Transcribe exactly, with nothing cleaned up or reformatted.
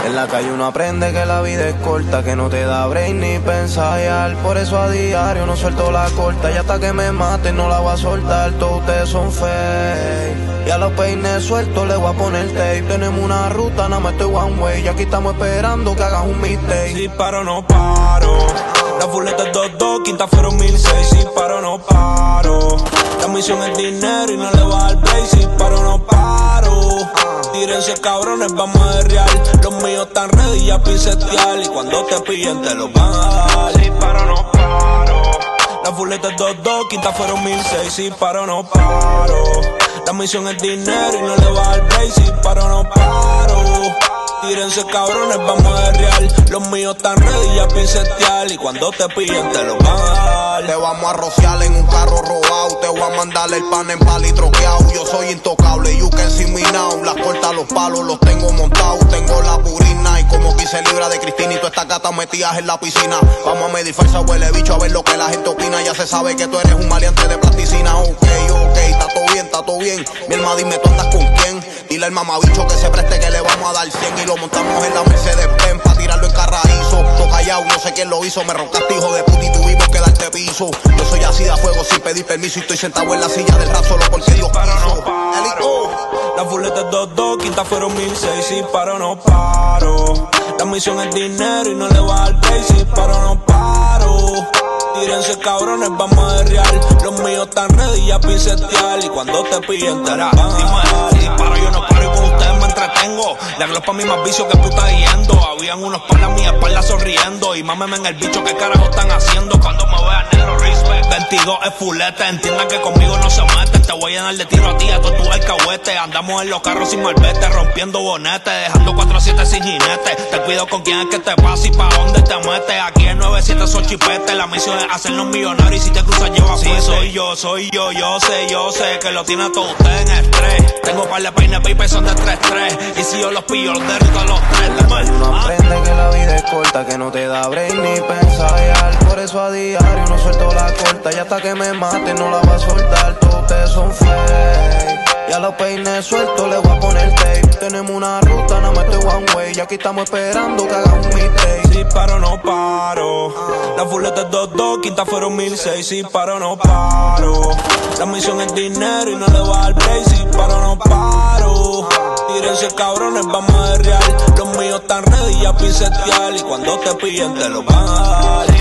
En la calle uno aprende que la vida es corta, que no te da break ni pensar. Por eso a diario no suelto la corta, y hasta que me maten no la voy a soltar. Todos ustedes son fake, y a los peines sueltos les voy a poner tape. Tenemos una ruta, nada más estoy one way, y aquí estamos esperando que hagas un mistake. Si paro no paro, la fuleta es dos dos, quinta fueron mil seis. Si paro no paro, la misión es dinero y no le va a dar break. Si paro no paro, tírense cabrones, vamos a derrear. Los míos están ready ya pisetear, y cuando te pillen te los van a dar. Si paro no paro, la fuleta es dos dos, quinta fueron mil seis. Si paro no paro, la misión es dinero y no le va a dar break. Si paro no paro, tírense cabrones, vamos a derrear. Los míos están ready ya pisetear, y cuando te pillen te los van a dar. Te vamos a rociar en un carro robado, te voy a mandar el pan en pali troqueado. Yo soy intocable, you can see me now. Las cortas, los palos, los tengo montados. Tengo la purina y como quince libras de Cristina, y tú estas gatas metidas en la piscina. Vamos a medir fuerza, huele bicho, a ver lo que la gente opina. Ya se sabe que tú eres un maleante de plasticina. Ok, ok, está todo bien, está todo bien. Mi hermana, dime, ¿tú andas con quién? Dile al mamabicho que se preste, que le vamos a dar cien. Y lo montamos en la Mercedes-Benz pa' tirarlo en carraízo. Todo callado, no sé quién lo hizo. Me roncaste, hijo de puta, y tuvimos que darte piso. Yo soy así de a fuego sin pedir permiso, y estoy sentado en la silla del rap solo porque Dios paro quiso. no paro, la fuleta es dos dos, quinta fueron mil seis. Si paro no paro, la misión es dinero y no le va a dar break. Si paro no paro, tírense cabrones, vamos a derrear. Los míos están ready ya pisetear, y cuando te pillen te la van a dar. Si paro yo no paro y con ustedes me entretengo. Le hablo pa' mi más vicio que puta yendo. Habían unos para la mía espalda sonriendo, y mámeme en el bicho que carajo están haciendo. Cuando me vean negro respect, veintidós es fulete. Entiendan que conmigo no se meten. Te voy a llenar de tiro a ti, a todo tu alcahuete. Andamos en los carros sin malvete, rompiendo bonetes, dejando cuatro siete sin jinete. Te cuido con quién es que te pasa y pa' dónde te metes. Aquí en nueve siete son chipetes. La misión es hacernos millonarios, y si te cruzas lleva fuerte. Sí, soy yo, soy yo, yo sé, yo sé que lo tiene todo usted en estrés. Tengo par de peines y son de tres tres, y si yo los pillo los derrito a los tres. Uno aprende que la vida es corta, que no te da break ni pensar. Por eso a diario no suelto la corta, y hasta que me maten no la voy a soltar. Todos ustedes son fake, y a los peines sueltos les voy a poner tape. Tenemos una ruta, nada más estoy one way, y aquí estamos esperando que hagas un mistake. Si paro no paro, la fuleta es dos dos, quinta fueron mil seis. Si paro no paro, la misión es dinero y no le va a dar break. Si paro no paro, tírense cabrones, vamos a derrear. Los míos están ready ya pisetear, y cuando te pillen te los van a dar.